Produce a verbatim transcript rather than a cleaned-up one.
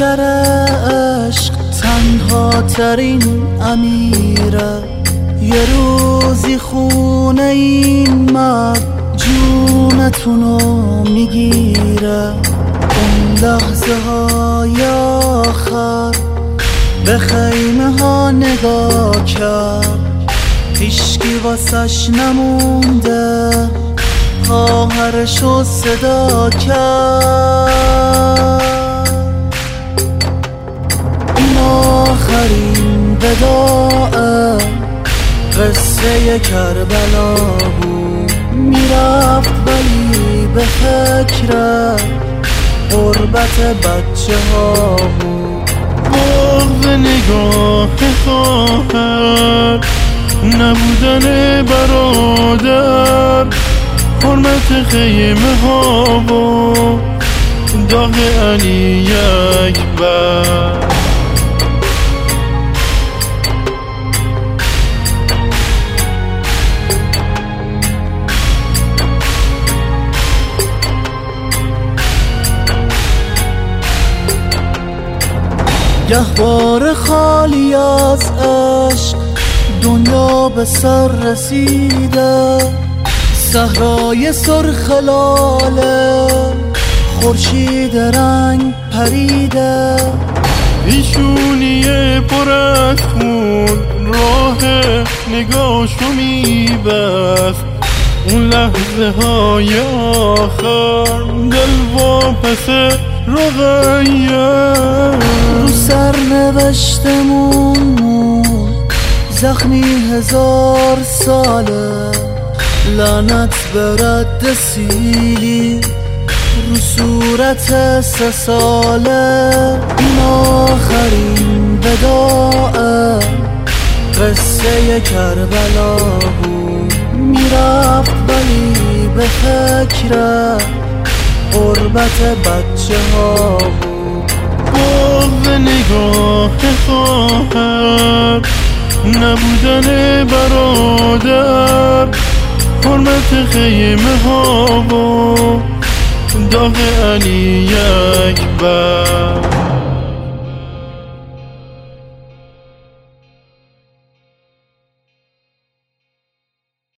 لشکر عشق تنها ترین امیره، یه روزی خونه این مرد جونتونو میگیره. اون لحظه های آخر به خیمه ها نگاه کرد، هیشکی واسش نمونده، خواهرشو صدا کرد. این آخرین وداع قصه کربلا بود، میرفت ولی به فکر غربت بچه ها بود. بغض نگاه خواهر، نبودن برادر، حرمت خیمه ها و داغ علی اکبر. گهواره خالی از عشق دنیا به سر رسیده، صحرای سرخ لاله خورشید رنگ پریده. ایشونیه پر از خون راه نگاهشو میبست، اون لحظه های آخر دل واپس رقیه. رو سر نوشتمون زخمی هزار ساله، لعنت به رد سیلی رو صورت سه ساله. این آخرین وداع قصه کربلا بود، میرفت ولی به فکر غربت بچه ها بود. بغض نگاه خواهر، نبودن برادر، حرمت خیمه ها و داغ علی اکبر.